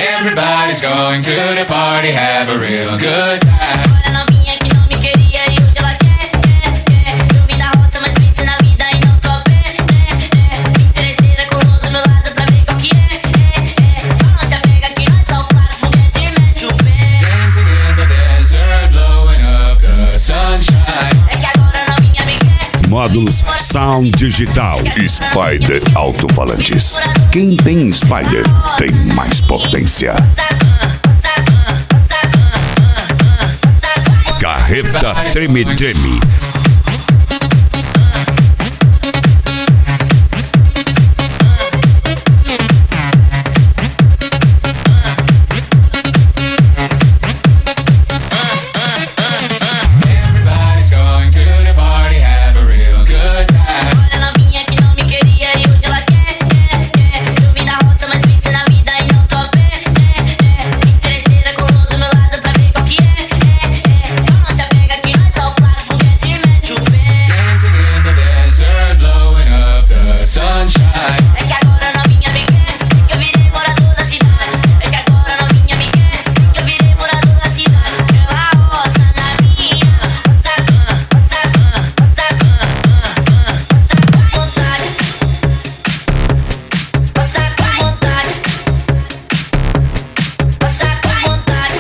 Everybody's going to the party, have a real good time. Olha novinha que não me queria e hoje ela quer. Eu vim da roça, mas pense na vida e não tô a pé. Interesseira colou do meu lado pra ver qual que é. Só não se apega que nós só para foguete e mete o pé. Dancing in the desert, blowing up the sunshine. É que agora novinha me quer. Módulos Sound Digital Spider Alto-Falantes. Quem tem Spider tem mais potência. Carreta Treme-Treme. Everybody's going to the party, have a real good time. Olha novinha que não me queria e hoje ela quer. Eu vim da roça, mas pense na vida e não tô a pé. Interesseira colou do meu lado pra ver qual que é. Só não se apega que nós só para foguete e mete o pé. Dancing in the desert, blowing up the sunshine. É que agora novinha me quer, que eu virei morador da cidade. É que agora novinha me quer, que eu virei morador da cidade. Pela roça na minha, passa com vontade. Passa com vontade.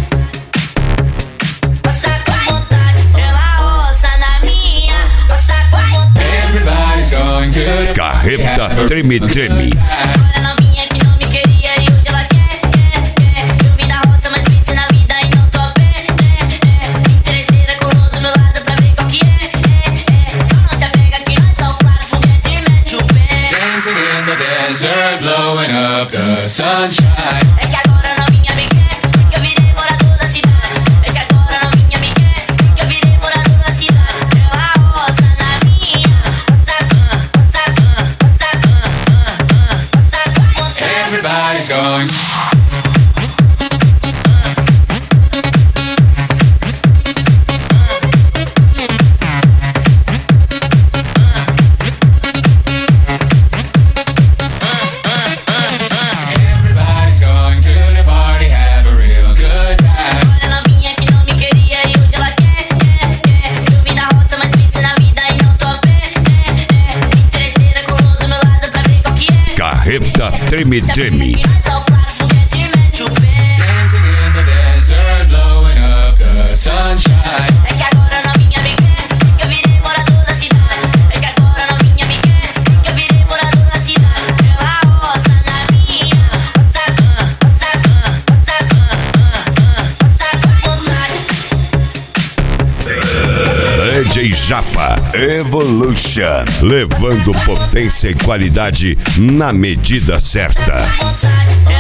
Passa com vontade. Pela roça na minha, passa com vontade. Everybody's going to the Carreta Treme-Treme. Olha novinha que não me queria e hoje ela quer. Eu vim da roça, mas pense na vida e não tô a pé. Interesseira colou do meu lado pra ver qual que é. Só não se apega que nós só para foguete e mete o pé. dancing in the desert, blowing up the sunshine. É que agora novinha me quer, que eu virei morador da cidade. É que agora novinha me quer, que eu virei morador da cidade. Pela roça na minha, passa com vontade. Everybody's going. Everybody's going to the party, have a real good time. Olha novinha que não me queria e hoje ela quer. Eu vim da roça, mas pense na vida e não tô a pé. Interesseira colou do meu lado pra ver qual que é. Carreta Treme-Treme. Que nós só para foguete e mete o pé. Dancing in the desert, blowing up the sunshine. É que agora novinha me quer, que eu virei morador da cidade. É que agora novinha me quer, que eu virei morador da cidade. Pela roça na minha, passa com vontade. DJ Japa Evolution. Levando potência e qualidade na medida certa. Vontade.